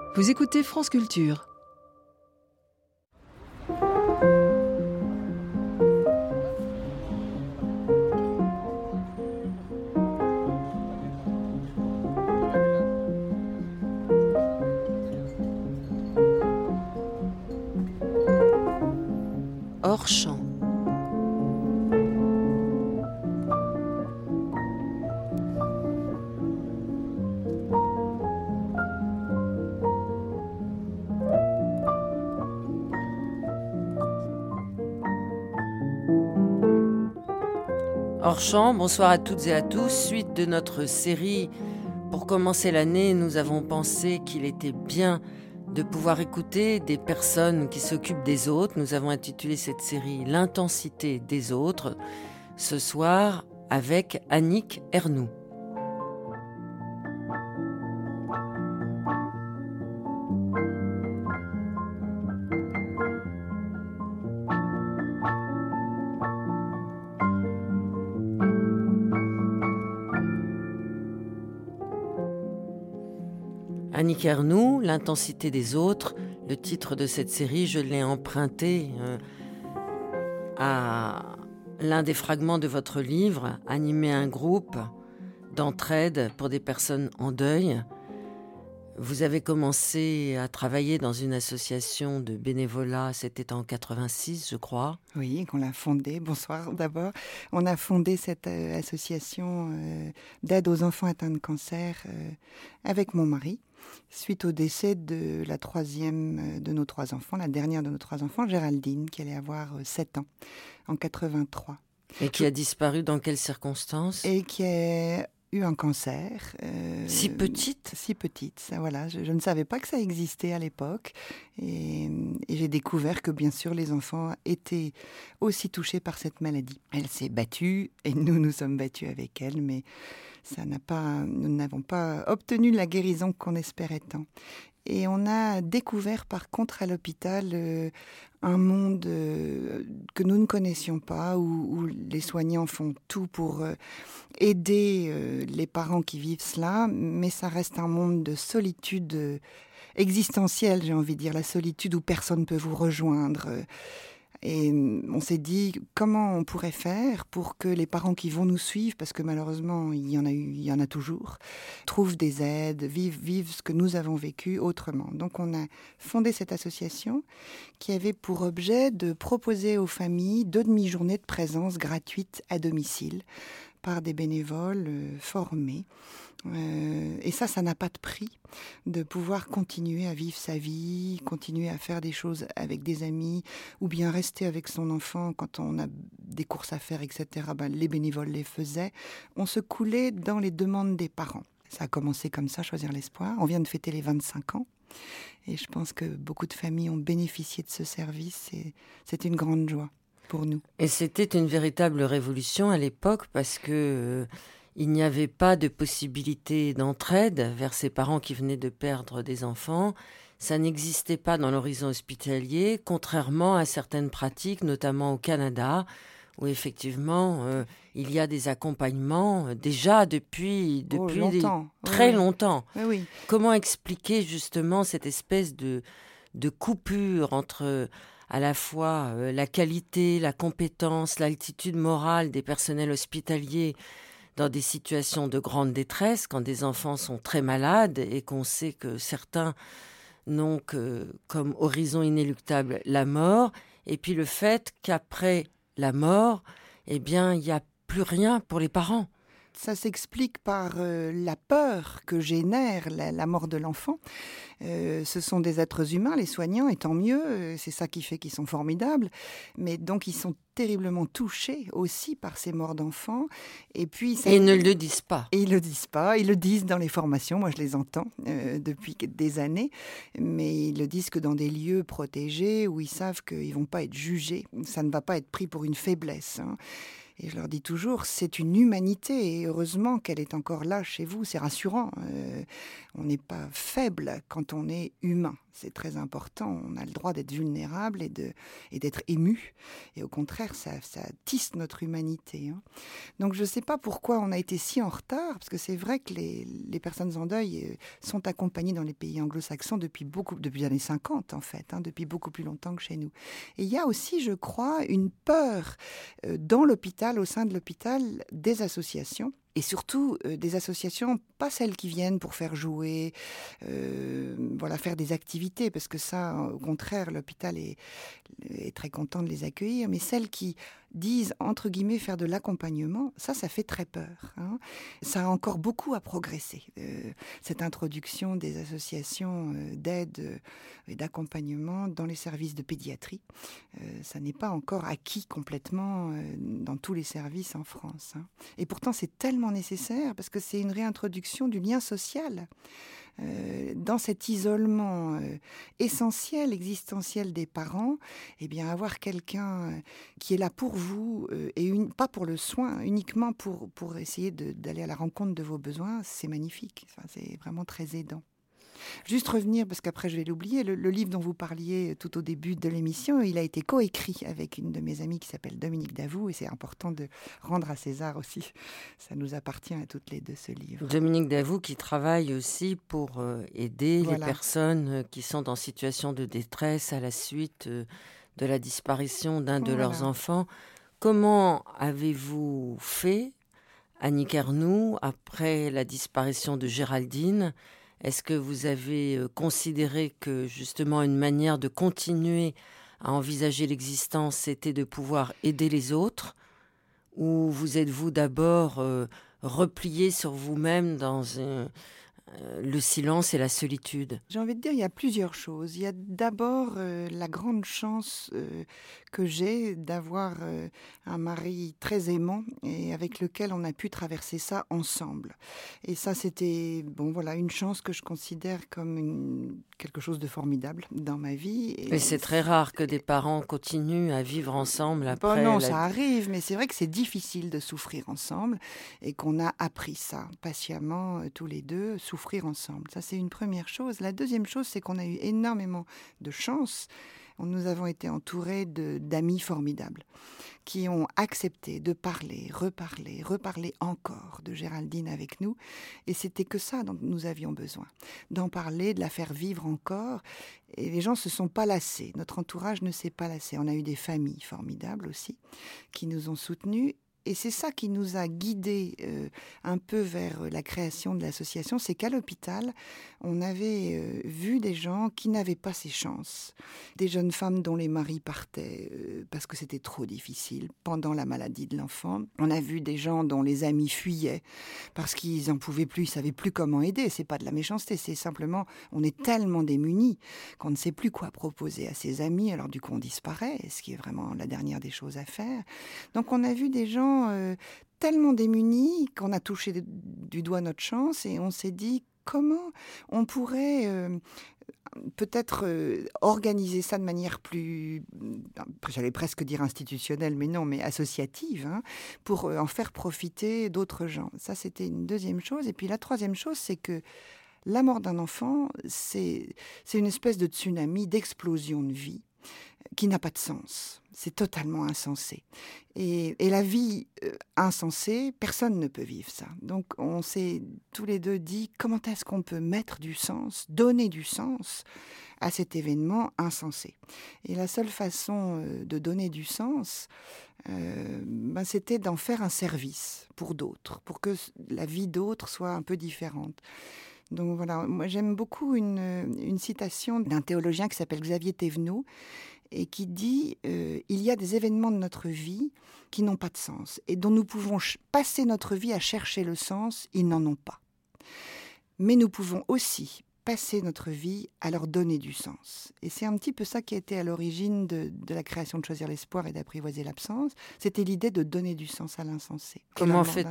Vous écoutez France Culture. Hors champ. Hors champ, bonsoir à toutes et à tous. Suite de notre série, pour commencer l'année, nous avons pensé qu'il était bien de pouvoir écouter des personnes qui s'occupent des autres. Nous avons intitulé cette série « L'intensité des autres », ce soir avec Annick Ernoult. Annick Ernoult, L'intensité des autres, le titre de cette série, je l'ai emprunté à l'un des fragments de votre livre, Animer un groupe d'entraide pour des personnes en deuil. Vous avez commencé à travailler dans une association de bénévolat, c'était en 86, je crois. Oui, qu'on l'a fondée. Bonsoir d'abord. On a fondé cette association d'aide aux enfants atteints de cancer avec mon mari, suite au décès de la troisième de nos trois enfants, la dernière de nos trois enfants, Géraldine, qui allait avoir 7 ans, en 83. Et qui a disparu dans quelles circonstances ? Et qui a eu un cancer. Si petite ? Si petite, ça, voilà. Je ne savais pas que ça existait à l'époque. Et j'ai découvert que, bien sûr, les enfants étaient aussi touchés par cette maladie. Elle s'est battue, et nous sommes battus avec elle, mais nous n'avons pas obtenu la guérison qu'on espérait tant. Et on a découvert, par contre, à l'hôpital, un monde que nous ne connaissions pas, où les soignants font tout pour aider les parents qui vivent cela, mais ça reste un monde de solitude existentielle, j'ai envie de dire, la solitude où personne ne peut vous rejoindre. Et on s'est dit comment on pourrait faire pour que les parents qui vont nous suivre, parce que malheureusement il y en a toujours, trouvent des aides, vivent ce que nous avons vécu autrement. Donc on a fondé cette association qui avait pour objet de proposer aux familles 2 demi-journées de présence gratuite à domicile par des bénévoles formés. Et ça n'a pas de prix, de pouvoir continuer à vivre sa vie, continuer à faire des choses avec des amis, ou bien rester avec son enfant quand on a des courses à faire, etc. Les bénévoles les faisaient. On se coulait dans les demandes des parents. Ça a commencé comme ça, Choisir l'espoir. On vient de fêter les 25 ans. Et je pense que beaucoup de familles ont bénéficié de ce service. Et c'est une grande joie pour nous. Et c'était une véritable révolution à l'époque parce que il n'y avait pas de possibilité d'entraide vers ces parents qui venaient de perdre des enfants. Ça n'existait pas dans l'horizon hospitalier, contrairement à certaines pratiques, notamment au Canada, où effectivement il y a des accompagnements déjà depuis longtemps. Très longtemps. Oui. Comment expliquer justement cette espèce de coupure entre à la fois la qualité, la compétence, l'altitude morale des personnels hospitaliers dans des situations de grande détresse, quand des enfants sont très malades et qu'on sait que certains n'ont que comme horizon inéluctable la mort, et puis le fait qu'après la mort, eh bien, il n'y a plus rien pour les parents. Ça s'explique par la peur que génère la mort de l'enfant. Ce sont des êtres humains, les soignants, et tant mieux, c'est ça qui fait qu'ils sont formidables. Mais donc, ils sont terriblement touchés aussi par ces morts d'enfants. Et puis, et ils ne le disent pas. Et ils le disent pas. Ils le disent dans les formations. Moi, je les entends depuis des années. Mais ils le disent que dans des lieux protégés où ils savent qu'ils vont pas être jugés. Ça ne va pas être pris pour une faiblesse, hein. Et je leur dis toujours, c'est une humanité, et heureusement qu'elle est encore là chez vous, c'est rassurant. On n'est pas faible quand on est humain. c'est très important. On a le droit d'être vulnérable et d'être ému. Et au contraire, ça tisse notre humanité. Hein. Donc je ne sais pas pourquoi on a été si en retard, parce que c'est vrai que les personnes en deuil sont accompagnées dans les pays anglo-saxons depuis les années 50 en fait, hein, depuis beaucoup plus longtemps que chez nous. Et il y a aussi, je crois, une peur dans l'hôpital, au sein de l'hôpital, des associations. Et surtout, des associations, pas celles qui viennent pour faire jouer, faire des activités, parce que ça, au contraire, l'hôpital est très content de les accueillir, mais celles qui disent, entre guillemets, faire de l'accompagnement, ça fait très peur. Hein. Ça a encore beaucoup à progresser. Cette introduction des associations d'aide et d'accompagnement dans les services de pédiatrie, ça n'est pas encore acquis complètement dans tous les services en France. Hein. Et pourtant, c'est tellement nécessaire, parce que c'est une réintroduction du lien social. Dans cet isolement essentiel, existentiel des parents, eh bien avoir quelqu'un qui est là pour vous et pas pour le soin, uniquement pour essayer d'aller à la rencontre de vos besoins, c'est magnifique. Enfin, c'est vraiment très aidant. Juste revenir, parce qu'après je vais l'oublier, le livre dont vous parliez tout au début de l'émission, il a été coécrit avec une de mes amies qui s'appelle Dominique Davout, et c'est important de rendre à César aussi. Ça nous appartient à toutes les deux, ce livre. Dominique Davout qui travaille aussi pour aider les personnes qui sont en situation de détresse à la suite de la disparition d'un de leurs enfants. Comment avez-vous fait, Annick Ernoult, après la disparition de Géraldine ? Est-ce que vous avez considéré que justement une manière de continuer à envisager l'existence, c'était de pouvoir aider les autres ? Ou vous êtes-vous d'abord replié sur vous-même dans le silence et la solitude ? J'ai envie de dire, il y a plusieurs choses. Il y a d'abord la grande chance que j'ai d'avoir un mari très aimant et avec lequel on a pu traverser ça ensemble. Et ça, c'était une chance que je considère comme quelque chose de formidable dans ma vie. Et c'est très rare que des parents continuent à vivre ensemble après. Non, ça arrive, mais c'est vrai que c'est difficile de souffrir ensemble et qu'on a appris ça patiemment tous les deux, souffrir ensemble. Ça, c'est une première chose. La deuxième chose, c'est qu'on a eu énormément de chance. Nous avons été entourés d'amis formidables qui ont accepté de parler, reparler encore de Géraldine avec nous. Et c'était que ça dont nous avions besoin, d'en parler, de la faire vivre encore. Et les gens se sont pas lassés. Notre entourage ne s'est pas lassé. On a eu des familles formidables aussi qui nous ont soutenus. Et c'est ça qui nous a guidés un peu vers la création de l'association, c'est qu'à l'hôpital, on avait vu des gens qui n'avaient pas ces chances. Des jeunes femmes dont les maris partaient parce que c'était trop difficile pendant la maladie de l'enfant. On a vu des gens dont les amis fuyaient parce qu'ils n'en pouvaient plus, ils ne savaient plus comment aider. C'est pas de la méchanceté, c'est simplement, on est tellement démunis qu'on ne sait plus quoi proposer à ses amis, alors du coup on disparaît, ce qui est vraiment la dernière des choses à faire. Donc on a vu des gens tellement démunis qu'on a touché du doigt notre chance et on s'est dit comment on pourrait peut-être organiser ça de manière plus, j'allais presque dire institutionnelle, mais non, mais associative, hein, pour en faire profiter d'autres gens. Ça, c'était une deuxième chose. Et puis la troisième chose, c'est que la mort d'un enfant, c'est une espèce de tsunami, d'explosion de vie qui n'a pas de sens. C'est totalement insensé. Et la vie insensée, personne ne peut vivre ça. Donc on s'est tous les deux dit comment est-ce qu'on peut mettre du sens, donner du sens à cet événement insensé. Et la seule façon de donner du sens, c'était d'en faire un service pour d'autres, pour que la vie d'autres soit un peu différente. Donc voilà, moi j'aime beaucoup une citation d'un théologien qui s'appelle Xavier Thévenot et qui dit il y a des événements de notre vie qui n'ont pas de sens et dont nous pouvons passer notre vie à chercher le sens, ils n'en ont pas. Mais nous pouvons aussi passer notre vie à leur donner du sens. Et c'est un petit peu ça qui a été à l'origine de la création de Choisir l'espoir et d'apprivoiser l'absence. C'était l'idée de donner du sens à l'insensé. Comment fait-on ?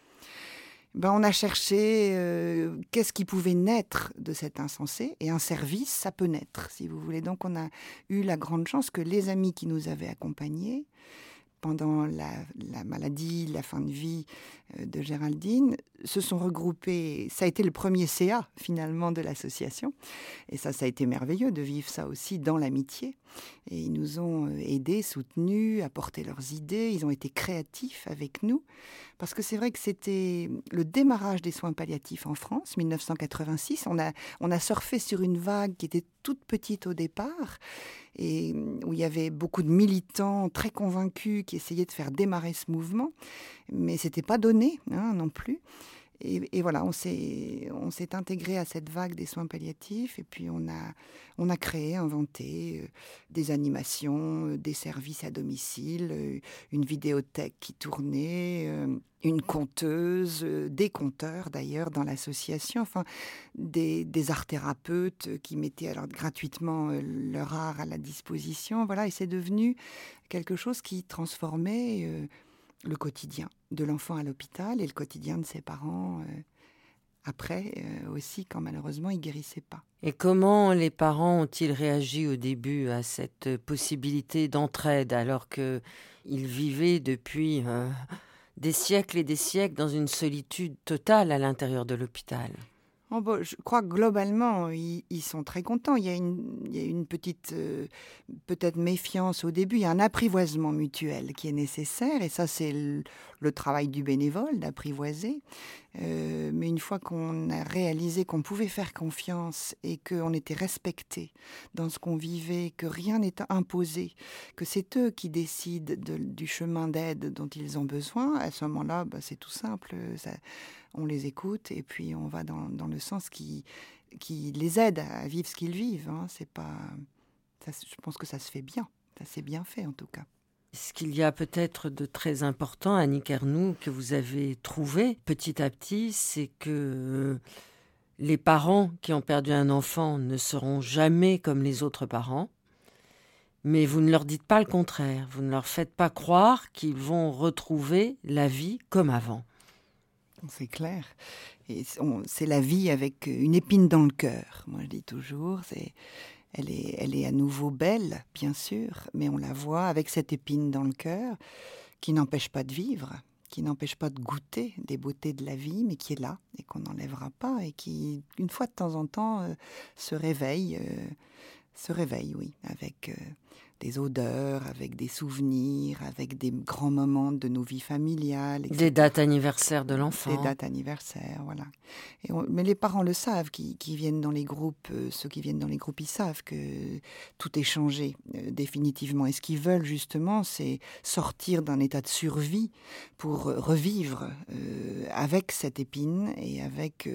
On a cherché qu'est-ce qui pouvait naître de cet insensé, et un service, ça peut naître, si vous voulez. Donc on a eu la grande chance que les amis qui nous avaient accompagnés pendant la maladie, la fin de vie de Géraldine, se sont regroupés. Ça a été le premier CA, finalement, de l'association. Et ça a été merveilleux de vivre ça aussi dans l'amitié. Et ils nous ont aidés, soutenus, apporté leurs idées. Ils ont été créatifs avec nous. Parce que c'est vrai que c'était le démarrage des soins palliatifs en France, 1986. On a surfé sur une vague qui était toute petite au départ, et où il y avait beaucoup de militants très convaincus qui essayaient de faire démarrer ce mouvement, mais c'était pas donné non plus. Et voilà, on s'est intégré à cette vague des soins palliatifs, et puis on a créé, inventé des animations, des services à domicile, une vidéothèque qui tournait, une conteuse, des conteurs d'ailleurs dans l'association, enfin des art-thérapeutes qui mettaient alors gratuitement leur art à la disposition. Voilà, et c'est devenu quelque chose qui transformait le quotidien de l'enfant à l'hôpital et le quotidien de ses parents après aussi, quand malheureusement ils guérissaient pas. Et comment les parents ont-ils réagi au début à cette possibilité d'entraide alors qu'ils vivaient depuis des siècles et des siècles dans une solitude totale à l'intérieur de l'hôpital? Oh bon, je crois que globalement, ils sont très contents. Il y a une petite, peut-être méfiance au début. Il y a un apprivoisement mutuel qui est nécessaire. Et ça, c'est le travail du bénévole, d'apprivoiser. Mais une fois qu'on a réalisé qu'on pouvait faire confiance et qu'on était respecté dans ce qu'on vivait, que rien n'est imposé, que c'est eux qui décident du chemin d'aide dont ils ont besoin, à ce moment-là, c'est tout simple. On les écoute et puis on va dans le sens qui les aide à vivre ce qu'ils vivent. C'est pas, ça, je pense que ça se fait bien. Ça s'est bien fait en tout cas. Ce qu'il y a peut-être de très important, Annick Ernoult, que vous avez trouvé petit à petit, c'est que les parents qui ont perdu un enfant ne seront jamais comme les autres parents, mais vous ne leur dites pas le contraire. Vous ne leur faites pas croire qu'ils vont retrouver la vie comme avant. C'est clair. Et c'est la vie avec une épine dans le cœur. Moi, je dis toujours, elle est à nouveau belle, bien sûr, mais on la voit avec cette épine dans le cœur qui n'empêche pas de vivre, qui n'empêche pas de goûter des beautés de la vie, mais qui est là et qu'on n'enlèvera pas et qui, une fois de temps en temps, se réveille, oui, avec des odeurs, avec des souvenirs, avec des grands moments de nos vies familiales, etc. Des dates anniversaires de l'enfant. Des dates anniversaires, voilà. Mais les parents le savent, qui viennent dans les groupes, ceux qui viennent dans les groupes, ils savent que tout est changé définitivement. Et ce qu'ils veulent justement, c'est sortir d'un état de survie pour revivre avec cette épine et avec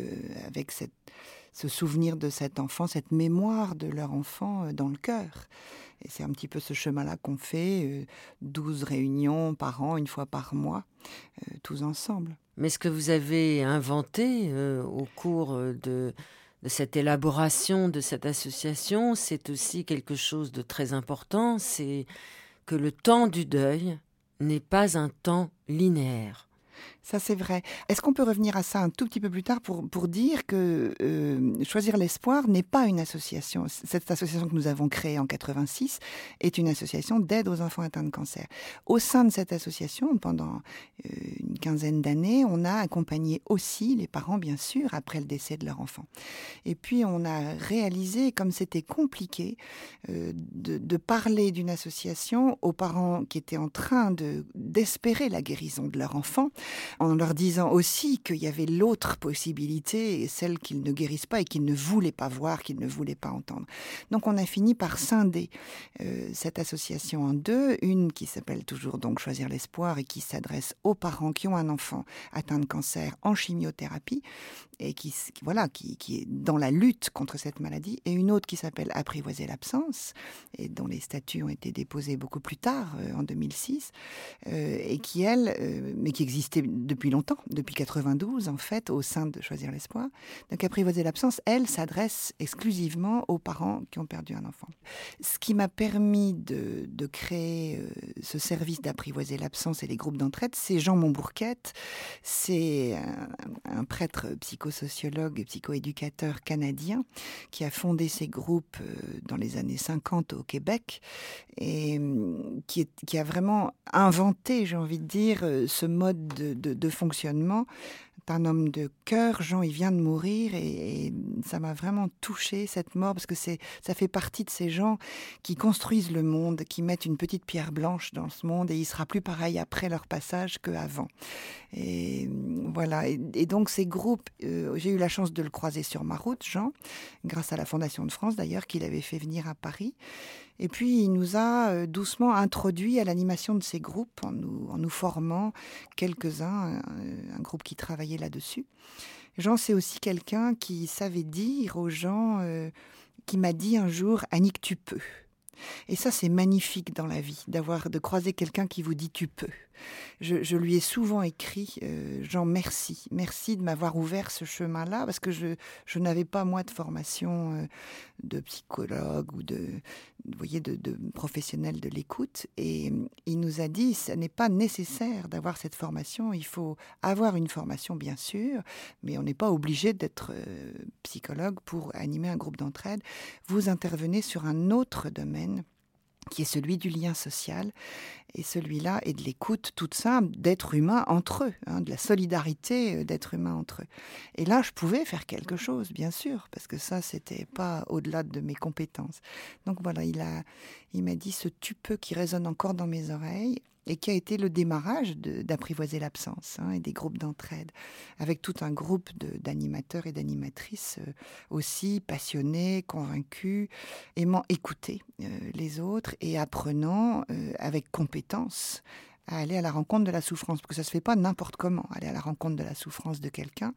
ce souvenir de cet enfant, cette mémoire de leur enfant dans le cœur. Et c'est un petit peu ce chemin-là qu'on fait, 12 réunions par an, une fois par mois, tous ensemble. Mais ce que vous avez inventé au cours de cette élaboration de cette association, c'est aussi quelque chose de très important, c'est que le temps du deuil n'est pas un temps linéaire. Ça, c'est vrai. Est-ce qu'on peut revenir à ça un tout petit peu plus tard pour dire que Choisir l'espoir n'est pas une association. Cette association que nous avons créée en 86 est une association d'aide aux enfants atteints de cancer. Au sein de cette association, pendant une quinzaine d'années, on a accompagné aussi les parents, bien sûr, après le décès de leur enfant. Et puis, on a réalisé, comme c'était compliqué, de parler d'une association aux parents qui étaient en train d'espérer la guérison de leur enfant, en leur disant aussi qu'il y avait l'autre possibilité, celle qu'ils ne guérissent pas et qu'ils ne voulaient pas voir, qu'ils ne voulaient pas entendre. Donc on a fini par scinder cette association en deux, une qui s'appelle toujours donc Choisir l'espoir et qui s'adresse aux parents qui ont un enfant atteint de cancer en chimiothérapie et qui est dans la lutte contre cette maladie, et une autre qui s'appelle Apprivoiser l'absence et dont les statuts ont été déposés beaucoup plus tard, en 2006, et qui, elle, mais qui existait depuis longtemps, depuis 92 en fait, au sein de Choisir l'espoir. Donc Apprivoiser l'absence, elle s'adresse exclusivement aux parents qui ont perdu un enfant. Ce qui m'a permis de créer ce service d'Apprivoiser l'absence et les groupes d'entraide, c'est Jean Montbourquette, c'est un prêtre psychosociologue et psychoéducateur canadien qui a fondé ces groupes dans les années 50 au Québec et qui a vraiment inventé, j'ai envie de dire, ce mode de fonctionnement. C'est un homme de cœur, Jean, il vient de mourir et ça m'a vraiment touchée cette mort parce que ça fait partie de ces gens qui construisent le monde, qui mettent une petite pierre blanche dans ce monde et il sera plus pareil après leur passage qu'avant. Et voilà. Et donc ces groupes, j'ai eu la chance de le croiser sur ma route, Jean, grâce à la Fondation de France d'ailleurs, qu'il avait fait venir à Paris. Et puis, il nous a doucement introduit à l'animation de ces groupes en nous formant quelques-uns, un groupe qui travaillait là-dessus. Jean, c'est aussi quelqu'un qui savait dire aux gens, qui m'a dit un jour « Annick, tu peux ». Et ça, c'est magnifique dans la vie, de croiser quelqu'un qui vous dit « tu peux ». Je lui ai souvent écrit « Jean, merci. Merci de m'avoir ouvert ce chemin-là » parce que je n'avais pas, moi, de formation de psychologue ou de professionnel de l'écoute. Et il nous a dit « ce n'est pas nécessaire d'avoir cette formation. Il faut avoir une formation, bien sûr, mais on n'est pas obligé d'être psychologue pour animer un groupe d'entraide. Vous intervenez sur un autre domaine qui est celui du lien social, et celui-là est de l'écoute toute simple d'êtres humains entre eux, de la solidarité d'êtres humains entre eux. Et là, je pouvais faire quelque chose, bien sûr, parce que ça, c'était pas au-delà de mes compétences. Donc voilà, il m'a dit ce « tu peux » qui résonne encore dans mes oreilles, et qui a été le démarrage d'Apprivoiser l'absence et des groupes d'entraide, avec tout un groupe d'animateurs et d'animatrices aussi passionnés, convaincus, aimant écouter les autres et apprenant avec compétence à aller à la rencontre de la souffrance, parce que ça ne se fait pas n'importe comment, aller à la rencontre de la souffrance de quelqu'un.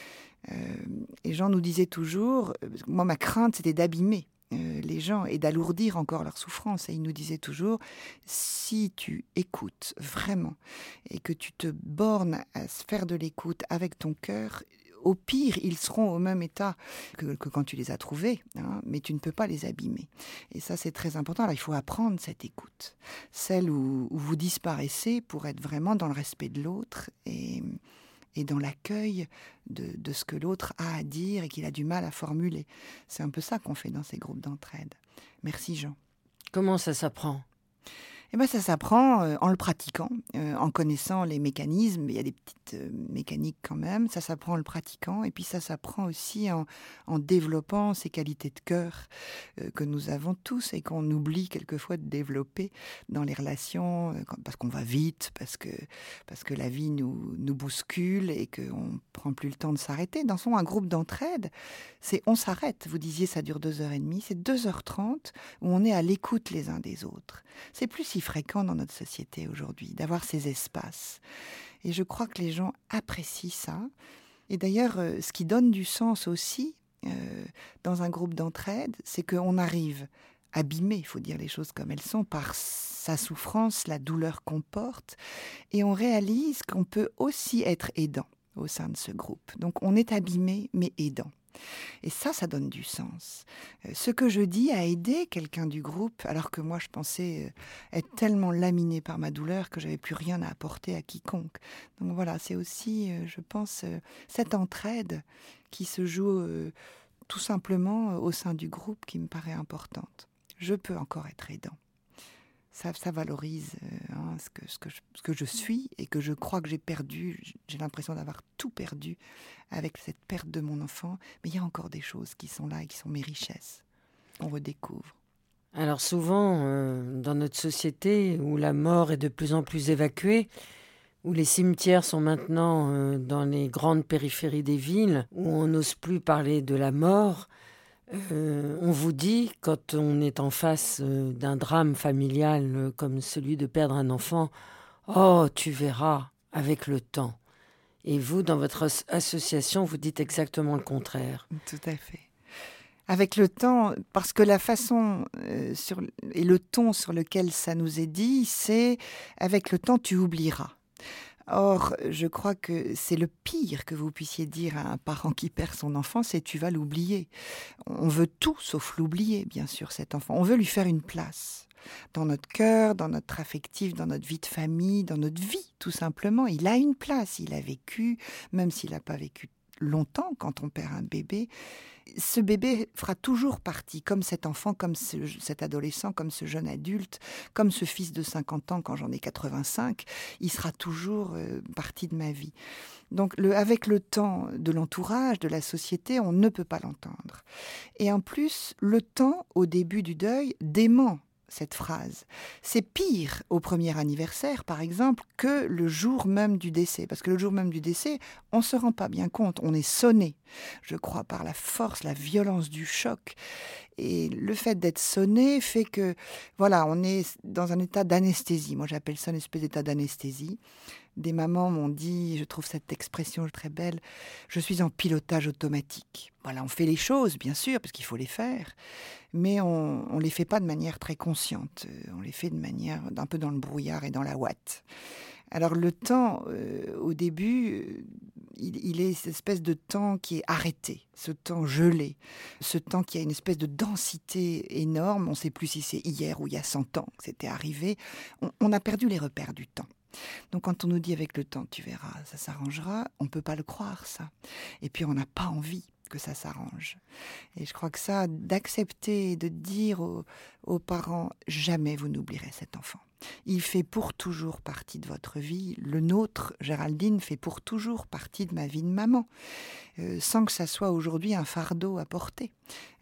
Et Jean nous disait toujours, moi ma crainte c'était d'abîmer les gens et d'alourdir encore leur souffrance. Et il nous disait toujours, si tu écoutes vraiment et que tu te bornes à faire de l'écoute avec ton cœur, au pire, ils seront au même état que quand tu les as trouvés, mais tu ne peux pas les abîmer. Et ça, c'est très important. Alors, il faut apprendre cette écoute, celle où vous disparaissez pour être vraiment dans le respect de l'autre et dans l'accueil de ce que l'autre a à dire et qu'il a du mal à formuler. C'est un peu ça qu'on fait dans ces groupes d'entraide. Merci Jean. Comment ça s'apprend ? Eh ben, ça s'apprend en le pratiquant, en connaissant les mécanismes. Il y a des petites mécaniques quand même. Ça s'apprend en le pratiquant. Et puis ça s'apprend aussi en développant ces qualités de cœur que nous avons tous et qu'on oublie quelquefois de développer dans les relations, parce qu'on va vite, parce que la vie nous bouscule et qu'on ne prend plus le temps de s'arrêter. Dans un groupe d'entraide, c'est on s'arrête. Vous disiez ça dure 2h30. C'est 2h30 où on est à l'écoute les uns des autres. C'est plus si fréquent dans notre société aujourd'hui, d'avoir ces espaces. Et je crois que les gens apprécient ça. Et d'ailleurs, ce qui donne du sens aussi dans un groupe d'entraide, c'est qu'on arrive abîmé, il faut dire les choses comme elles sont, par sa souffrance, la douleur qu'on porte, et on réalise qu'on peut aussi être aidant au sein de ce groupe. Donc on est abîmé, mais aidant. Et ça donne du sens. Ce que je dis a aidé quelqu'un du groupe, alors que moi je pensais être tellement laminée par ma douleur que j'avais plus rien à apporter à quiconque. Donc voilà, c'est aussi, je pense, cette entraide qui se joue tout simplement au sein du groupe qui me paraît importante. Je peux encore être aidant. Ça valorise ce que je suis et que je crois que j'ai perdu. J'ai l'impression d'avoir tout perdu avec cette perte de mon enfant. Mais il y a encore des choses qui sont là et qui sont mes richesses, qu'on redécouvre. Alors souvent, dans notre société où la mort est de plus en plus évacuée, où les cimetières sont maintenant dans les grandes périphéries des villes, où on n'ose plus parler de la mort, on vous dit, quand on est en face d'un drame familial comme celui de perdre un enfant, « Oh, tu verras, avec le temps ». Et vous, dans votre association, vous dites exactement le contraire. Tout à fait. Avec le temps, parce que la façon et le ton sur lequel ça nous est dit, c'est « avec le temps, tu oublieras ». Or, je crois que c'est le pire que vous puissiez dire à un parent qui perd son enfant, c'est tu vas l'oublier. On veut tout sauf l'oublier, bien sûr, cet enfant. On veut lui faire une place dans notre cœur, dans notre affectif, dans notre vie de famille, dans notre vie, tout simplement. Il a une place, il a vécu, même s'il n'a pas vécu longtemps quand on perd un bébé. Ce bébé fera toujours partie, comme cet enfant, comme cet adolescent, comme ce jeune adulte, comme ce fils de 50 ans quand j'en ai 85, il sera toujours partie de ma vie. Donc avec le temps de l'entourage, de la société, on ne peut pas l'entendre. Et en plus, le temps, au début du deuil, dément cette phrase. C'est pire au premier anniversaire, par exemple, que le jour même du décès. Parce que le jour même du décès, on ne se rend pas bien compte. On est sonné, je crois, par la force, la violence du choc. Et le fait d'être sonné fait que, voilà, on est dans un état d'anesthésie. Moi, j'appelle ça une espèce d'état d'anesthésie. Des mamans m'ont dit, je trouve cette expression très belle, je suis en pilotage automatique. Voilà, on fait les choses, bien sûr, parce qu'il faut les faire, mais on ne les fait pas de manière très consciente. On les fait de manière un peu dans le brouillard et dans la ouate. Alors le temps, au début, il est cette espèce de temps qui est arrêté, ce temps gelé, ce temps qui a une espèce de densité énorme. On ne sait plus si c'est hier ou il y a 100 ans que c'était arrivé. On a perdu les repères du temps. Donc quand on nous dit avec le temps, tu verras, ça s'arrangera, on ne peut pas le croire, ça. Et puis on n'a pas envie que ça s'arrange. Et je crois que ça, d'accepter, de dire aux parents, jamais vous n'oublierez cet enfant. Il fait pour toujours partie de votre vie. Le nôtre, Géraldine, fait pour toujours partie de ma vie de maman, sans que ça soit aujourd'hui un fardeau à porter.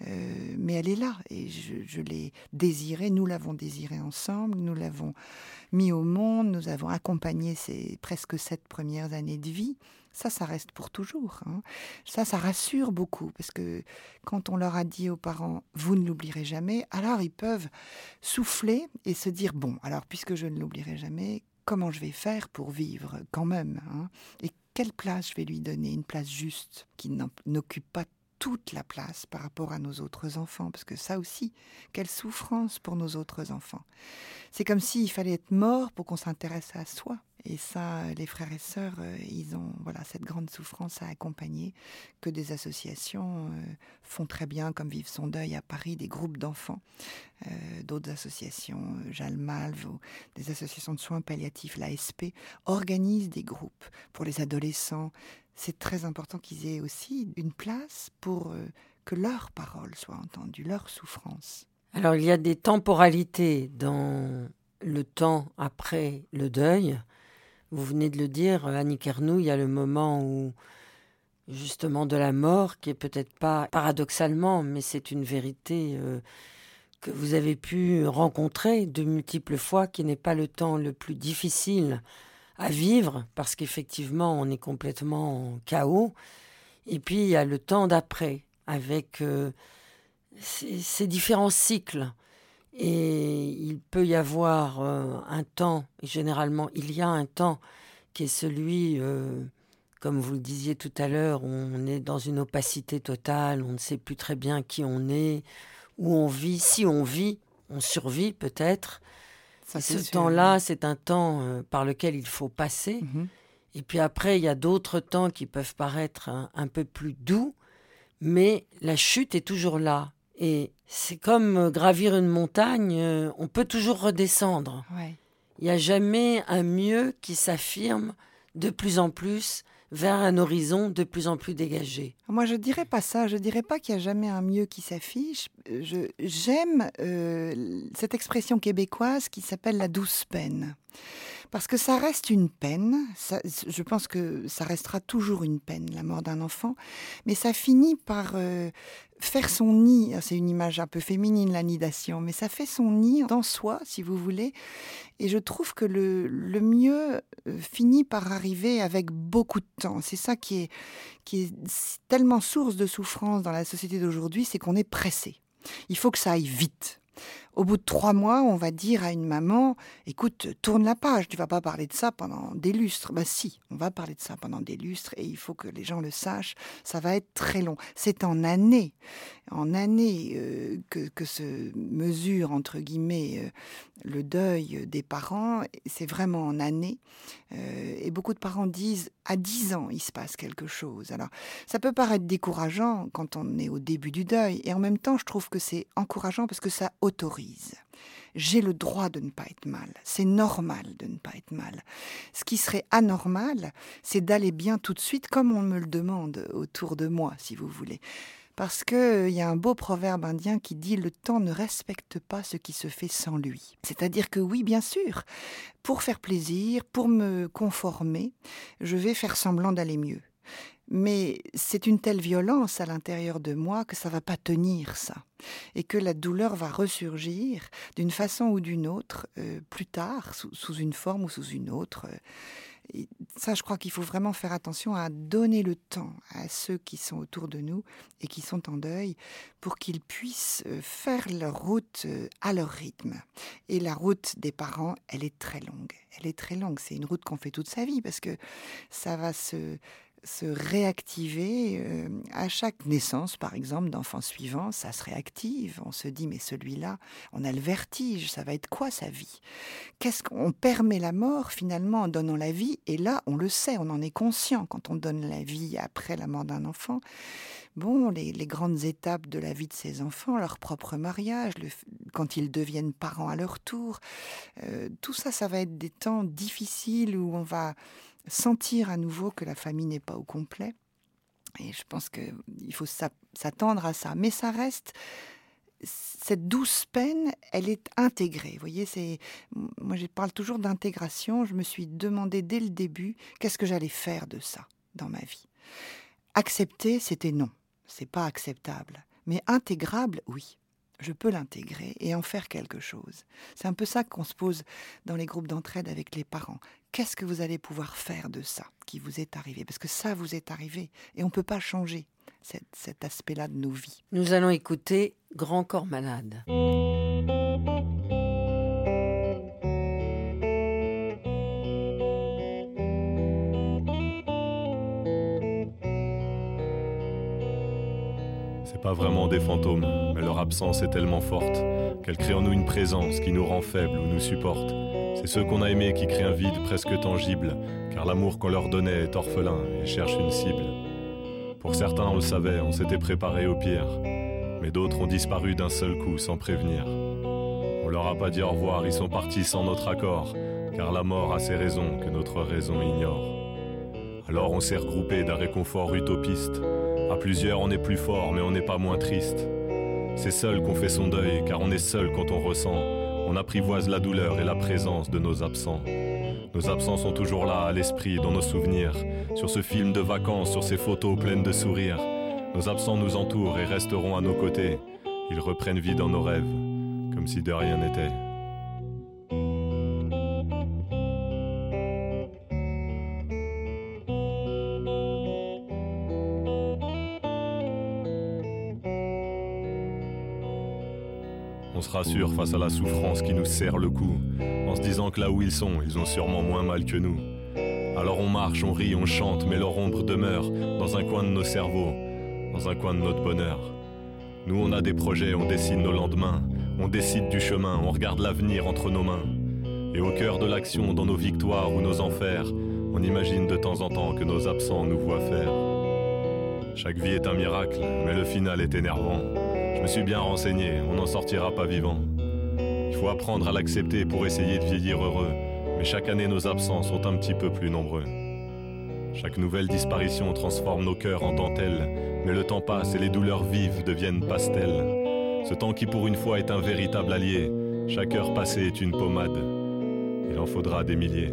Mais elle est là, et je l'ai désirée, nous l'avons désirée ensemble, nous l'avons mis au monde, nous avons accompagné ces presque 7 premières années de vie. Ça reste pour toujours. Hein. Ça rassure beaucoup, parce que quand on leur a dit aux parents « vous ne l'oublierez jamais », alors ils peuvent souffler et se dire « bon, alors puisque je ne l'oublierai jamais, comment je vais faire pour vivre quand même hein, et quelle place je vais lui donner, une place juste qui n'occupe pas toute la place par rapport à nos autres enfants, parce que ça aussi, quelle souffrance pour nos autres enfants. C'est comme s'il fallait être mort pour qu'on s'intéresse à soi. Et ça, les frères et sœurs, ils ont cette grande souffrance à accompagner, que des associations font très bien, comme Vive son deuil à Paris, des groupes d'enfants, d'autres associations, Jalmalv, ou des associations de soins palliatifs, l'ASP, organisent des groupes pour les adolescents. C'est très important qu'ils aient aussi une place pour que leurs paroles soient entendues, leurs souffrances. Alors, il y a des temporalités dans le temps après le deuil. Vous venez de le dire, Annick Ernoult, il y a le moment où, justement, de la mort, qui est peut-être pas paradoxalement, mais c'est une vérité que vous avez pu rencontrer de multiples fois, qui n'est pas le temps le plus difficile à vivre, parce qu'effectivement, on est complètement en chaos. Et puis, il y a le temps d'après, avec ces différents cycles. Et il peut y avoir un temps, et généralement il y a un temps, qui est celui, comme vous le disiez tout à l'heure, où on est dans une opacité totale, on ne sait plus très bien qui on est, où on vit. Si on vit, on survit peut-être. Ça, et ce sûr. temps-là, c'est un temps par lequel il faut passer. Mm-hmm. Et puis après, il y a d'autres temps qui peuvent paraître un peu plus doux, mais la chute est toujours là. Et c'est comme gravir une montagne, on peut toujours redescendre. Ouais. Il n'y a jamais un mieux qui s'affirme de plus en plus vers un horizon de plus en plus dégagé. Moi, je dirais pas ça. Je dirais pas qu'il y a jamais un mieux qui s'affiche. J'aime cette expression québécoise qui s'appelle la douce peine. Parce que ça reste une peine, je pense que ça restera toujours une peine, la mort d'un enfant, mais ça finit par faire son nid, c'est une image un peu féminine, la nidation, mais ça fait son nid dans soi, si vous voulez, et je trouve que le mieux finit par arriver avec beaucoup de temps. C'est ça qui est tellement source de souffrance dans la société d'aujourd'hui, c'est qu'on est pressé. Il faut que ça aille vite. Au bout de 3 mois, on va dire à une maman, écoute, tourne la page, tu vas pas parler de ça pendant des lustres. Ben si, on va parler de ça pendant des lustres et il faut que les gens le sachent, ça va être très long. C'est en années que se mesure, entre guillemets, le deuil des parents. C'est vraiment en années. Et beaucoup de parents disent, à 10 ans, il se passe quelque chose. Alors, ça peut paraître décourageant quand on est au début du deuil. Et en même temps, je trouve que c'est encourageant parce que ça autorise. J'ai le droit de ne pas être mal. C'est normal de ne pas être mal. Ce qui serait anormal, c'est d'aller bien tout de suite, comme on me le demande autour de moi, si vous voulez. Parce qu'il y a un beau proverbe indien qui dit « Le temps ne respecte pas ce qui se fait sans lui ». C'est-à-dire que oui, bien sûr, pour faire plaisir, pour me conformer, je vais faire semblant d'aller mieux. Mais c'est une telle violence à l'intérieur de moi que ça ne va pas tenir ça. Et que la douleur va ressurgir d'une façon ou d'une autre, plus tard, sous une forme ou sous une autre. Et ça, je crois qu'il faut vraiment faire attention à donner le temps à ceux qui sont autour de nous et qui sont en deuil pour qu'ils puissent faire leur route à leur rythme. Et la route des parents, elle est très longue. Elle est très longue. C'est une route qu'on fait toute sa vie parce que ça va se réactiver à chaque naissance, par exemple, d'enfants suivants, ça se réactive. On se dit, mais celui-là, on a le vertige, ça va être quoi sa vie ? Qu'est-ce qu'on permet la mort, finalement, en donnant la vie ? Et là, on le sait, on en est conscient quand on donne la vie après la mort d'un enfant. Bon, les grandes étapes de la vie de ces enfants, leur propre mariage, quand ils deviennent parents à leur tour, tout ça, ça va être des temps difficiles où on va sentir à nouveau que la famille n'est pas au complet. Et je pense qu'il faut s'attendre à ça. Mais ça reste, cette douce peine, elle est intégrée. Vous voyez, moi je parle toujours d'intégration. Je me suis demandé dès le début, qu'est-ce que j'allais faire de ça dans ma vie ? Accepter, c'était non. C'est pas acceptable. Mais intégrable, oui. Je peux l'intégrer et en faire quelque chose. C'est un peu ça qu'on se pose dans les groupes d'entraide avec les parents. Qu'est-ce que vous allez pouvoir faire de ça qui vous est arrivé ? Parce que ça vous est arrivé et on ne peut pas changer cet aspect-là de nos vies. Nous allons écouter Grand Corps Malade. C'est pas vraiment des fantômes, mais leur absence est tellement forte qu'elle crée en nous une présence qui nous rend faibles ou nous supporte. C'est ceux qu'on a aimés qui créent un vide presque tangible, car l'amour qu'on leur donnait est orphelin et cherche une cible. Pour certains, on le savait, on s'était préparé au pire, mais d'autres ont disparu d'un seul coup sans prévenir. On leur a pas dit au revoir, ils sont partis sans notre accord, car la mort a ses raisons que notre raison ignore. Alors on s'est regroupés d'un réconfort utopiste. À plusieurs, on est plus fort, mais on n'est pas moins triste. C'est seul qu'on fait son deuil, car on est seul quand on ressent. On apprivoise la douleur et la présence de nos absents. Nos absents sont toujours là, à l'esprit, dans nos souvenirs. Sur ce film de vacances, sur ces photos pleines de sourires. Nos absents nous entourent et resteront à nos côtés. Ils reprennent vie dans nos rêves, comme si de rien n'était. On se rassure face à la souffrance qui nous serre le cou, en se disant que là où ils ont sûrement moins mal que nous. Alors on marche, on rit, on chante, mais leur ombre demeure dans un coin de nos cerveaux, dans un coin de notre bonheur. Nous on a des projets, on dessine nos lendemains, on décide du chemin, on regarde l'avenir entre nos mains. Et au cœur de l'action, dans nos victoires ou nos enfers, on imagine de temps en temps que nos absents nous voient faire. Chaque vie est un miracle, mais le final est énervant. Je me suis bien renseigné, on n'en sortira pas vivant. Il faut apprendre à l'accepter pour essayer de vieillir heureux, mais chaque année nos absents sont un petit peu plus nombreux. Chaque nouvelle disparition transforme nos cœurs en dentelle, mais le temps passe et les douleurs vives deviennent pastels. Ce temps qui pour une fois est un véritable allié, chaque heure passée est une pommade. Il en faudra des milliers.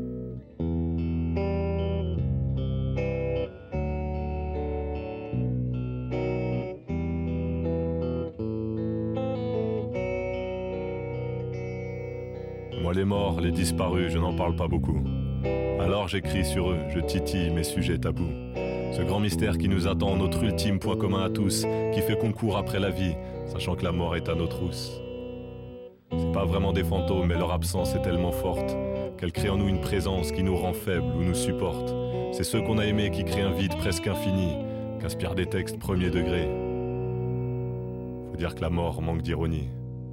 Moi les morts, les disparus, je n'en parle pas beaucoup. Alors j'écris sur eux, je titille mes sujets tabous. Ce grand mystère qui nous attend, notre ultime point commun à tous, qui fait qu'on court après la vie, sachant que la mort est à nos trousses. C'est pas vraiment des fantômes, mais leur absence est tellement forte qu'elle crée en nous une présence qui nous rend faibles ou nous supporte. C'est ceux qu'on a aimés qui créent un vide presque infini, qu'inspirent des textes premier degré. Faut dire que la mort manque d'ironie.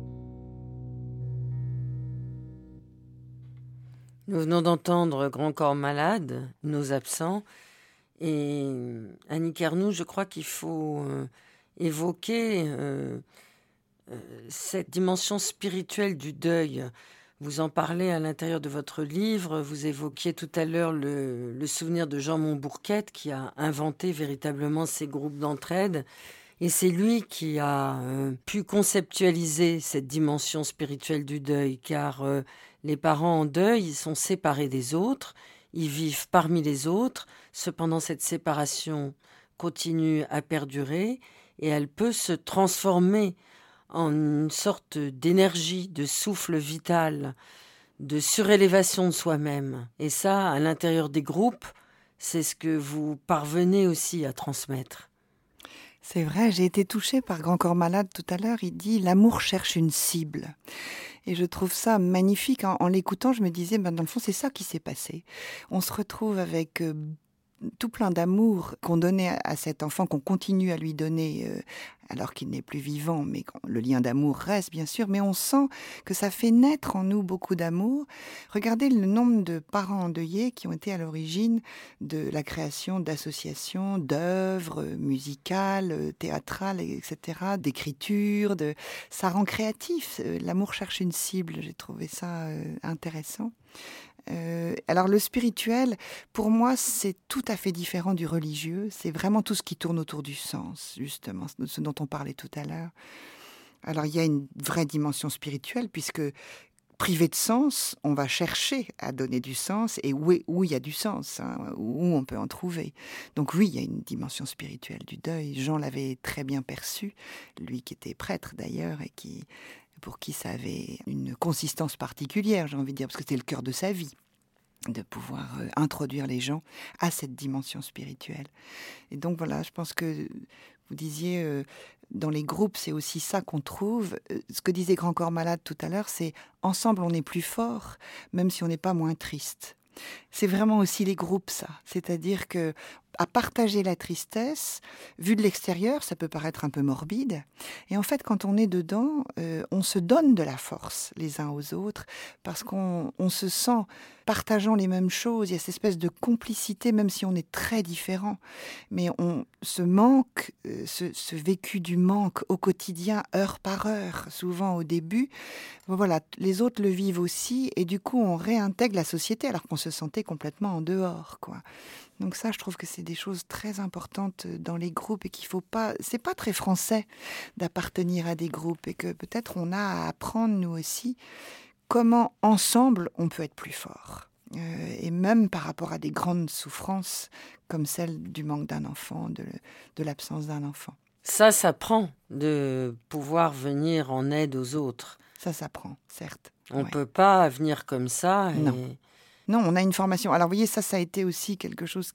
Nous venons d'entendre Grand Corps Malade, Nos absents. Et Annick Ernoult, je crois qu'il faut évoquer cette dimension spirituelle du deuil. Vous en parlez à l'intérieur de votre livre. Vous évoquiez tout à l'heure le souvenir de Jean Montbourquette qui a inventé véritablement ces groupes d'entraide. Et c'est lui qui a pu conceptualiser cette dimension spirituelle du deuil, car les parents en deuil, ils sont séparés des autres, ils vivent parmi les autres. Cependant, cette séparation continue à perdurer et elle peut se transformer en une sorte d'énergie, de souffle vital, de surélévation de soi-même. Et ça, à l'intérieur des groupes, c'est ce que vous parvenez aussi à transmettre. C'est vrai, j'ai été touchée par Grand Corps Malade tout à l'heure. Il dit « L'amour cherche une cible ». Et je trouve ça magnifique. En l'écoutant, je me disais, dans le fond, c'est ça qui s'est passé. On se retrouve avec tout plein d'amour qu'on donnait à cet enfant, qu'on continue à lui donner alors qu'il n'est plus vivant, mais le lien d'amour reste bien sûr, mais on sent que ça fait naître en nous beaucoup d'amour. Regardez le nombre de parents endeuillés qui ont été à l'origine de la création d'associations, d'œuvres musicales, théâtrales, etc., d'écriture, ça rend créatif. L'amour cherche une cible, j'ai trouvé ça intéressant. Alors le spirituel, pour moi, c'est tout à fait différent du religieux. C'est vraiment tout ce qui tourne autour du sens, justement, ce dont on parlait tout à l'heure. Alors il y a une vraie dimension spirituelle, puisque privé de sens, on va chercher à donner du sens, et où il y a du sens, où on peut en trouver. Donc oui, il y a une dimension spirituelle du deuil. Jean l'avait très bien perçu, lui qui était prêtre d'ailleurs, et pour qui ça avait une consistance particulière, j'ai envie de dire, parce que c'était le cœur de sa vie, de pouvoir introduire les gens à cette dimension spirituelle. Et donc voilà, je pense que vous disiez, dans les groupes, c'est aussi ça qu'on trouve. Ce que disait Grand Corps Malade tout à l'heure, c'est « ensemble on est plus fort, même si on n'est pas moins triste ». C'est vraiment aussi les groupes, ça. C'est-à-dire que à partager la tristesse, vu de l'extérieur, ça peut paraître un peu morbide. Et en fait, quand on est dedans, on se donne de la force les uns aux autres parce qu'on se sent partageant les mêmes choses. Il y a cette espèce de complicité, même si on est très différents. Mais ce manque, ce vécu du manque au quotidien, heure par heure, souvent au début, voilà, les autres le vivent aussi. Et du coup, on réintègre la société alors qu'on se sentait complètement en dehors, quoi. Donc ça, je trouve que c'est des choses très importantes dans les groupes et qu'il faut pas... C'est pas très français d'appartenir à des groupes et que peut-être on a à apprendre, nous aussi, comment ensemble on peut être plus fort. Et même par rapport à des grandes souffrances comme celle du manque d'un enfant, de l'absence d'un enfant. Ça s'apprend de pouvoir venir en aide aux autres. Ça s'apprend, certes. On peut pas venir comme ça. Non, on a une formation. Alors, vous voyez, ça a été aussi quelque chose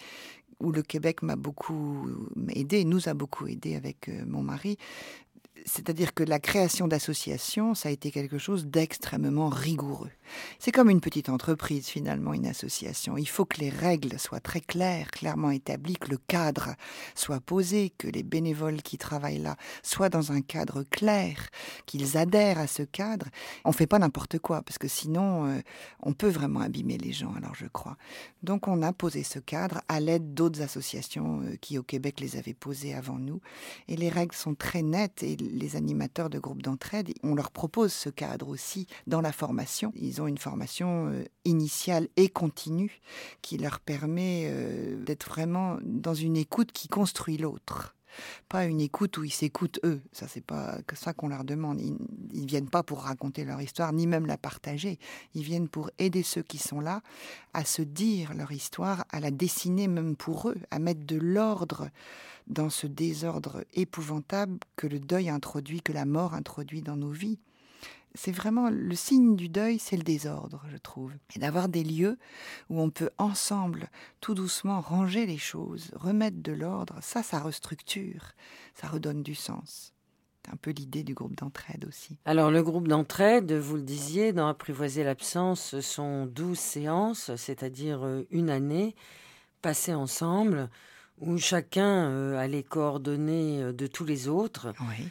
où le Québec m'a beaucoup aidé, nous a beaucoup aidé avec mon mari. C'est-à-dire que la création d'associations, ça a été quelque chose d'extrêmement rigoureux. C'est comme une petite entreprise, finalement, une association. Il faut que les règles soient très claires, clairement établies, que le cadre soit posé, que les bénévoles qui travaillent là soient dans un cadre clair, qu'ils adhèrent à ce cadre. On ne fait pas n'importe quoi, parce que sinon, on peut vraiment abîmer les gens, alors je crois. Donc, on a posé ce cadre à l'aide d'autres associations qui, au Québec, les avaient posées avant nous. Et les règles sont très nettes et les animateurs de groupes d'entraide, on leur propose ce cadre aussi dans la formation. Ils ont une formation initiale et continue qui leur permet d'être vraiment dans une écoute qui construit l'autre. Pas une écoute où ils s'écoutent eux. Ça, c'est pas que ça qu'on leur demande. Ils viennent pas pour raconter leur histoire, ni même la partager. Ils viennent pour aider ceux qui sont là à se dire leur histoire, à la dessiner même pour eux, à mettre de l'ordre dans ce désordre épouvantable que le deuil introduit, que la mort introduit dans nos vies. C'est vraiment le signe du deuil, c'est le désordre, je trouve. Et d'avoir des lieux où on peut ensemble, tout doucement, ranger les choses, remettre de l'ordre, ça restructure, ça redonne du sens. C'est un peu l'idée du groupe d'entraide aussi. Alors le groupe d'entraide, vous le disiez, dans Apprivoiser l'absence, ce sont 12 séances, c'est-à-dire une année, passées ensemble, où chacun a les coordonnées de tous les autres, Oui.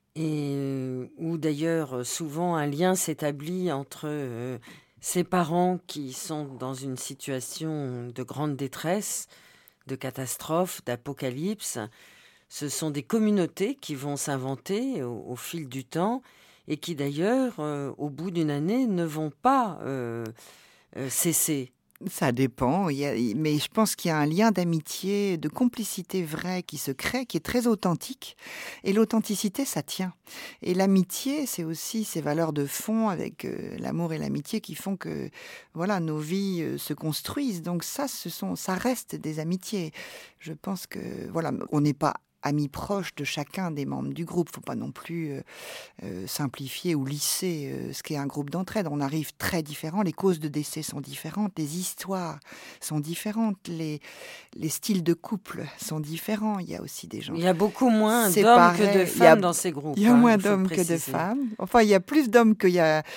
et où d'ailleurs souvent un lien s'établit entre ces parents qui sont dans une situation de grande détresse, de catastrophe, d'apocalypse. Ce sont des communautés qui vont s'inventer au fil du temps et qui d'ailleurs, au bout d'une année, ne vont pas cesser. Ça dépend, mais je pense qu'il y a un lien d'amitié, de complicité vraie qui se crée, qui est très authentique. Et l'authenticité, ça tient. Et l'amitié, c'est aussi ces valeurs de fond avec l'amour et l'amitié qui font que voilà, nos vies se construisent. Donc ça reste des amitiés. Je pense que voilà, on n'est pas amis proches de chacun des membres du groupe. Il ne faut pas non plus simplifier ou lisser ce qu'est un groupe d'entraide. On arrive très différents, les causes de décès sont différentes, les histoires sont différentes, les styles de couple sont différents. Il y a aussi des gens... Il y a beaucoup moins C'est d'hommes pareil, que de femmes dans ces groupes. Il y a moins il faut d'hommes que de préciser. femmes. Enfin, il y a plus d'hommes qu'il y a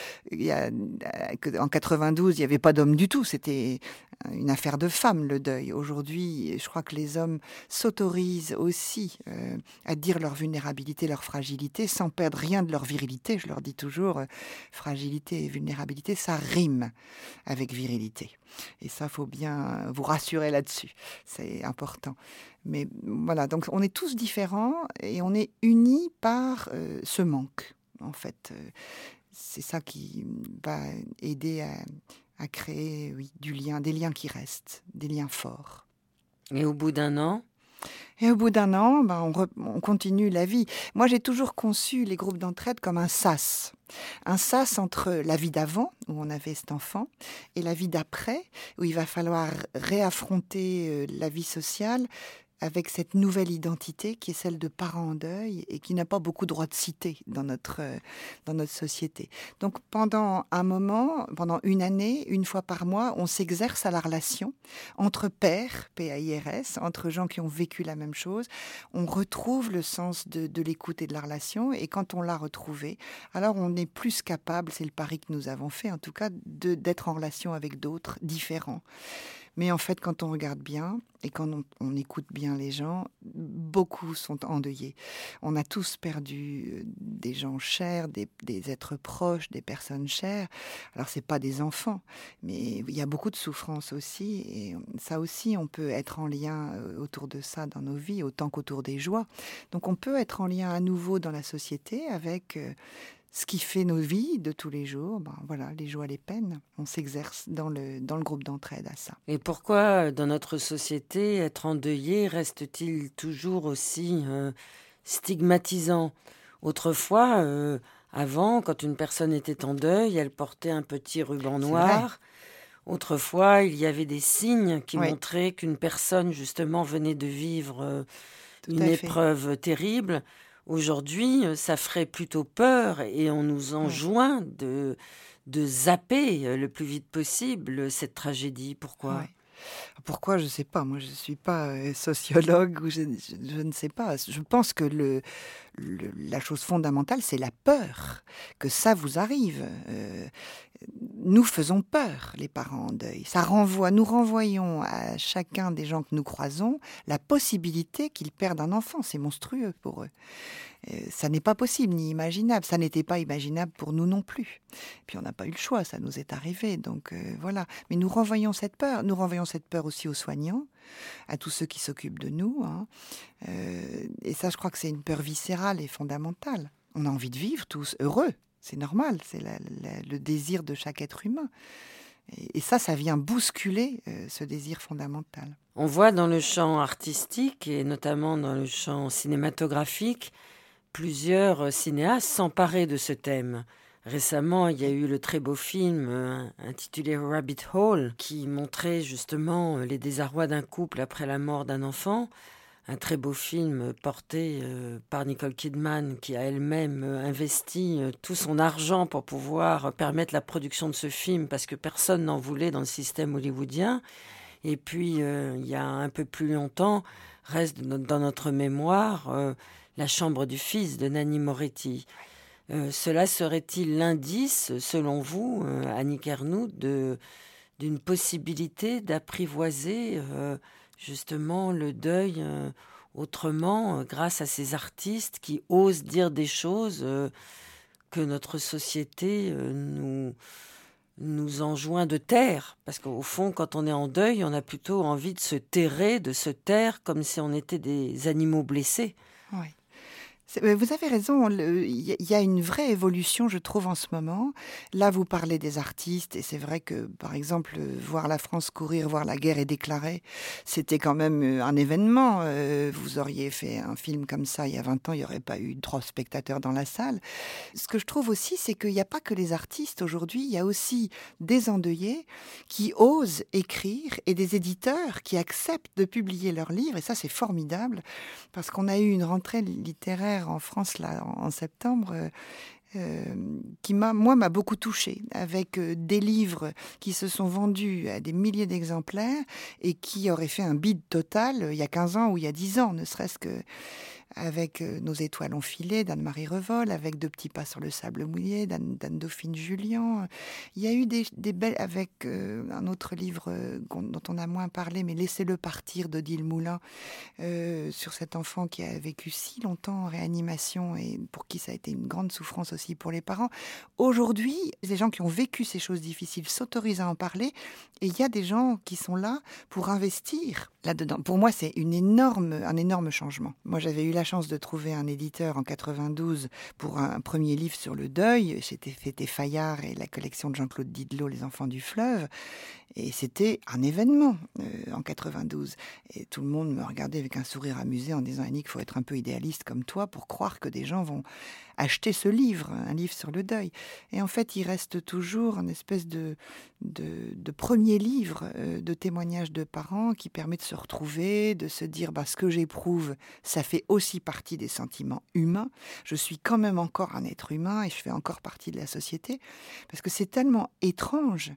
en 92, il n'y avait pas d'hommes du tout. C'était une affaire de femmes, le deuil. Aujourd'hui, je crois que les hommes s'autorisent aussi à dire leur vulnérabilité, leur fragilité, sans perdre rien de leur virilité. Je leur dis toujours, fragilité et vulnérabilité, ça rime avec virilité. Et ça, faut bien vous rassurer là-dessus. C'est important. Mais voilà, donc on est tous différents et on est unis par ce manque, en fait. C'est ça qui va aider à créer du lien, des liens qui restent, des liens forts. Et au bout d'un an? Et au bout d'un an, on continue la vie. Moi, j'ai toujours conçu les groupes d'entraide comme un sas. Un sas entre la vie d'avant, où on avait cet enfant, et la vie d'après, où il va falloir réaffronter la vie sociale avec cette nouvelle identité qui est celle de parent en deuil et qui n'a pas beaucoup droit de citer dans notre société. Donc pendant un moment, pendant une année, une fois par mois, on s'exerce à la relation entre pairs, P-A-I-R-S, entre gens qui ont vécu la même chose. On retrouve le sens de l'écoute et de la relation, et quand on l'a retrouvé, alors on est plus capable, c'est le pari que nous avons fait en tout cas, d'être en relation avec d'autres différents. Mais en fait, quand on regarde bien et quand on écoute bien les gens, beaucoup sont endeuillés. On a tous perdu des gens chers, des êtres proches, des personnes chères. Alors, c'est pas des enfants, mais il y a beaucoup de souffrance aussi. Et ça aussi, on peut être en lien autour de ça dans nos vies, autant qu'autour des joies. Donc, on peut être en lien à nouveau dans la société avec... ce qui fait nos vies de tous les jours, voilà, les joies, les peines, on s'exerce dans le groupe d'entraide à ça. Et pourquoi, dans notre société, être endeuillé reste-t-il toujours aussi stigmatisant ? Autrefois, avant, quand une personne était en deuil, elle portait un petit ruban noir. Autrefois, il y avait des signes qui montraient qu'une personne, justement, venait de vivre une épreuve terrible. Aujourd'hui, ça ferait plutôt peur et on nous enjoint de zapper le plus vite possible cette tragédie. Pourquoi ? Pourquoi, je ne sais pas. Moi, je ne suis pas sociologue ou je ne sais pas. Je pense que la chose fondamentale, c'est la peur que ça vous arrive. Nous faisons peur, les parents en deuil. Nous renvoyons à chacun des gens que nous croisons la possibilité qu'ils perdent un enfant. C'est monstrueux pour eux. Ça n'est pas possible ni imaginable. Ça n'était pas imaginable pour nous non plus. Puis on n'a pas eu le choix, ça nous est arrivé. Donc voilà. Mais nous renvoyons cette peur. Nous renvoyons cette peur aussi aux soignants, à tous ceux qui s'occupent de nous. Et ça, je crois que c'est une peur viscérale et fondamentale. On a envie de vivre tous heureux. C'est normal, c'est le désir de chaque être humain. Et ça vient bousculer ce désir fondamental. On voit dans le champ artistique, et notamment dans le champ cinématographique, plusieurs cinéastes s'emparer de ce thème. Récemment, il y a eu le très beau film intitulé Rabbit Hole, qui montrait justement les désarrois d'un couple après la mort d'un enfant. Un très beau film porté par Nicole Kidman, qui a elle-même investi tout son argent pour pouvoir permettre la production de ce film, parce que personne n'en voulait dans le système hollywoodien. Et puis, il y a un peu plus longtemps, reste dans notre mémoire La chambre du fils de Nanni Moretti. Cela serait-il l'indice, selon vous, Annick Ernaux, d'une possibilité d'apprivoiser justement le deuil autrement, grâce à ces artistes qui osent dire des choses que notre société nous enjoint de taire? Parce qu'au fond, quand on est en deuil, on a plutôt envie de se terrer, de se taire, comme si on était des animaux blessés. Oui. Vous avez raison, il y a une vraie évolution, je trouve, en ce moment. Là, vous parlez des artistes, et c'est vrai que, par exemple, voir la France courir, voir la guerre est déclarée, c'était quand même un événement. Vous auriez fait un film comme ça il y a 20 ans, il n'y aurait pas eu 3 spectateurs dans la salle. Ce que je trouve aussi, c'est qu'il n'y a pas que les artistes aujourd'hui, il y a aussi des endeuillés qui osent écrire et des éditeurs qui acceptent de publier leurs livres, et ça, c'est formidable, parce qu'on a eu une rentrée littéraire en France là en septembre qui m'a beaucoup touchée, avec des livres qui se sont vendus à des milliers d'exemplaires et qui auraient fait un bide total il y a 15 ans ou il y a 10 ans, ne serait-ce que avec Nos étoiles ont filé d'Anne-Marie Revol, avec Deux petits pas sur le sable mouillé d'Anne-Dauphine Julien. Il y a eu des belles, avec un autre livre dont on a moins parlé, mais Laissez-le partir d'Odile Moulin, sur cet enfant qui a vécu si longtemps en réanimation et pour qui ça a été une grande souffrance aussi pour les parents. Aujourd'hui, les gens qui ont vécu ces choses difficiles s'autorisent à en parler, et il y a des gens qui sont là pour investir là-dedans. Pour moi, c'est un énorme changement. Moi, j'avais eu la chance de trouver un éditeur en 92 pour un premier livre sur le deuil. C'était Fayard et la collection de Jean-Claude Didlot, Les enfants du fleuve. Et c'était un événement en 92. Et tout le monde me regardait avec un sourire amusé en disant « Annick, il faut être un peu idéaliste comme toi pour croire que des gens vont acheter ce livre, un livre sur le deuil. » Et en fait, il reste toujours une espèce de premier livre de témoignages de parents qui permet de se retrouver, de se dire ce que j'éprouve, ça fait aussi partie des sentiments humains. Je suis quand même encore un être humain et je fais encore partie de la société. Parce que c'est tellement étranger,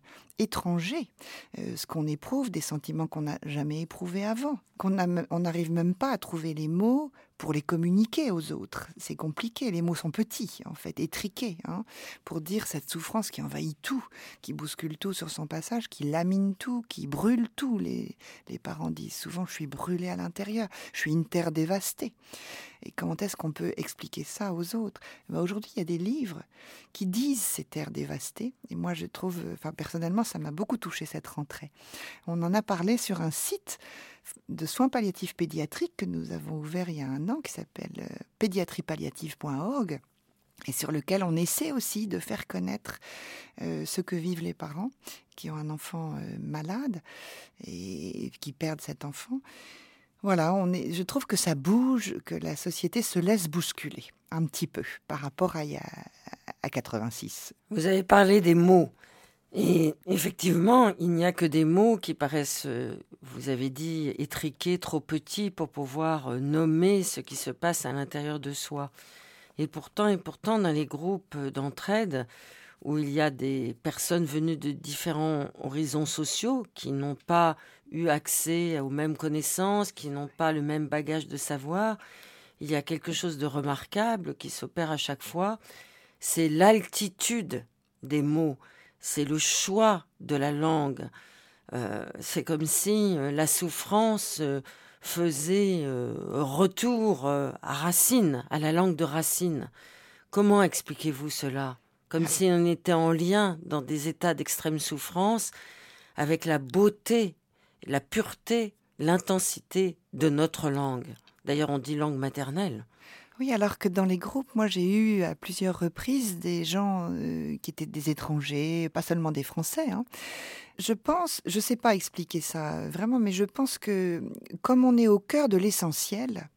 ce qu'on éprouve, des sentiments qu'on n'a jamais éprouvés avant, qu'on n'arrive même pas à trouver les mots pour les communiquer aux autres. C'est compliqué, les mots sont petits, en fait, étriqués, pour dire cette souffrance qui envahit tout, qui bouscule tout sur son passage, qui lamine tout, qui brûle tout. Les parents disent souvent « je suis brûlée à l'intérieur, je suis une terre dévastée ». Et comment est-ce qu'on peut expliquer ça aux autres ? Aujourd'hui, il y a des livres qui disent ces terres dévastées. Et moi, je trouve, personnellement, ça m'a beaucoup touchée cette rentrée. On en a parlé sur un site de soins palliatifs pédiatriques que nous avons ouvert il y a 1 an, qui s'appelle pédiatriepalliative.org, et sur lequel on essaie aussi de faire connaître ce que vivent les parents qui ont un enfant malade et qui perdent cet enfant. Voilà, je trouve que ça bouge, que la société se laisse bousculer un petit peu par rapport à 86. Vous avez parlé des mots. Et effectivement, il n'y a que des mots qui paraissent, vous avez dit, étriqués, trop petits pour pouvoir nommer ce qui se passe à l'intérieur de soi. Et pourtant, dans les groupes d'entraide, où il y a des personnes venues de différents horizons sociaux qui n'ont pas eu accès aux mêmes connaissances, qui n'ont pas le même bagage de savoir, il y a quelque chose de remarquable qui s'opère à chaque fois, c'est l'altitude des mots, c'est le choix de la langue. C'est comme si la souffrance faisait retour à Racine, à la langue de Racine. Comment expliquez-vous cela ? Comme si on était en lien dans des états d'extrême souffrance avec la beauté, la pureté, l'intensité de notre langue. D'ailleurs, on dit langue maternelle. Oui, alors que dans les groupes, moi j'ai eu à plusieurs reprises des gens qui étaient des étrangers, pas seulement des Français. Je pense, je ne sais pas expliquer ça vraiment, mais je pense que comme on est au cœur de l'essentiel,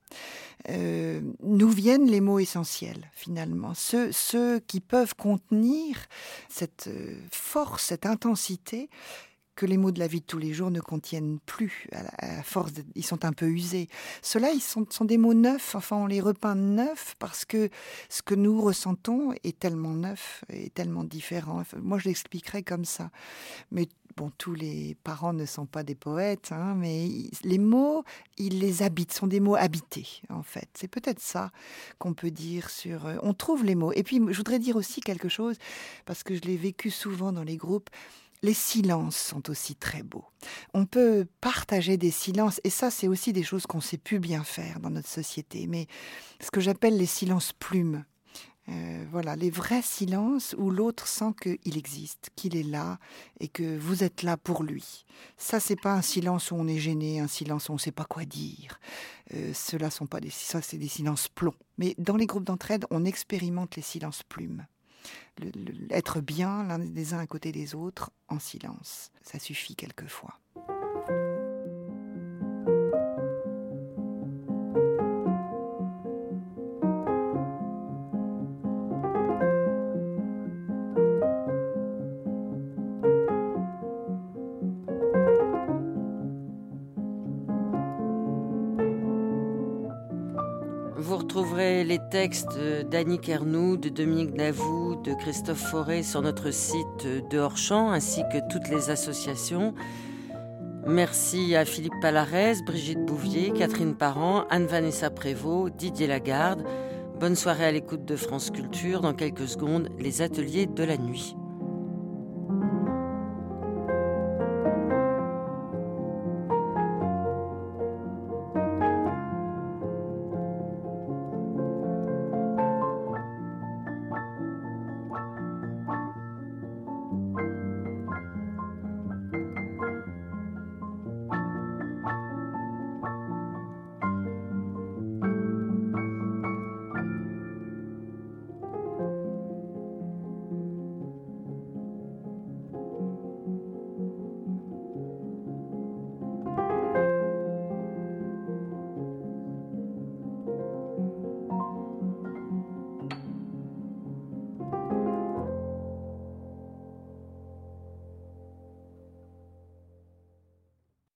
nous viennent les mots essentiels finalement, ceux qui peuvent contenir cette force, cette intensité que les mots de la vie de tous les jours ne contiennent plus, à force ils sont un peu usés. Ceux-là, ils sont des mots neufs, on les repeint neufs parce que ce que nous ressentons est tellement neuf et tellement différent. Moi, je l'expliquerais comme ça. Mais Bon, tous les parents ne sont pas des poètes, hein, mais les mots, ils les habitent, sont des mots habités, en fait. C'est peut-être ça qu'on peut dire sur... on trouve les mots. Et puis, je voudrais dire aussi quelque chose, parce que je l'ai vécu souvent dans les groupes. Les silences sont aussi très beaux. On peut partager des silences, et ça, c'est aussi des choses qu'on ne sait plus bien faire dans notre société. Mais ce que j'appelle les silences plumes. Voilà, les vrais silences où l'autre sent qu'il existe, qu'il est là et que vous êtes là pour lui. Ça, c'est pas un silence où on est gêné, un silence où on ne sait pas quoi dire. Ceux-là sont pas ça, c'est des silences plombs. Mais dans les groupes d'entraide, on expérimente les silences plumes. Être bien l'un des uns à côté des autres en silence, ça suffit quelquefois. Vous retrouverez les textes d'Annick Ernoult, de Dominique Davout, de Christophe Fauré sur notre site de Hors-Champ, ainsi que toutes les associations. Merci à Philippe Palarès, Brigitte Bouvier, Catherine Parent, Anne-Vanessa Prévost, Didier Lagarde. Bonne soirée à l'écoute de France Culture. Dans quelques secondes, les ateliers de la nuit.